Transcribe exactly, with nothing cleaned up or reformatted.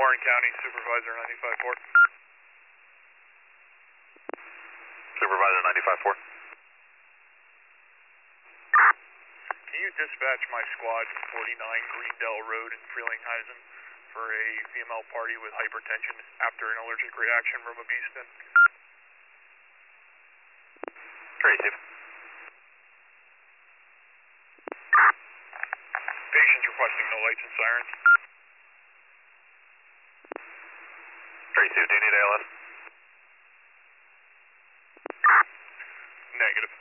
Warren County, Supervisor ninety-five four. Supervisor ninety-five four. Can you dispatch my squad forty-nine Greendale Road in Frelinghuysen for a female party with hypertension after an allergic reaction from a bee sting? Receive. Patients requesting no lights and sirens. Receive. Do you need A L S? Negative.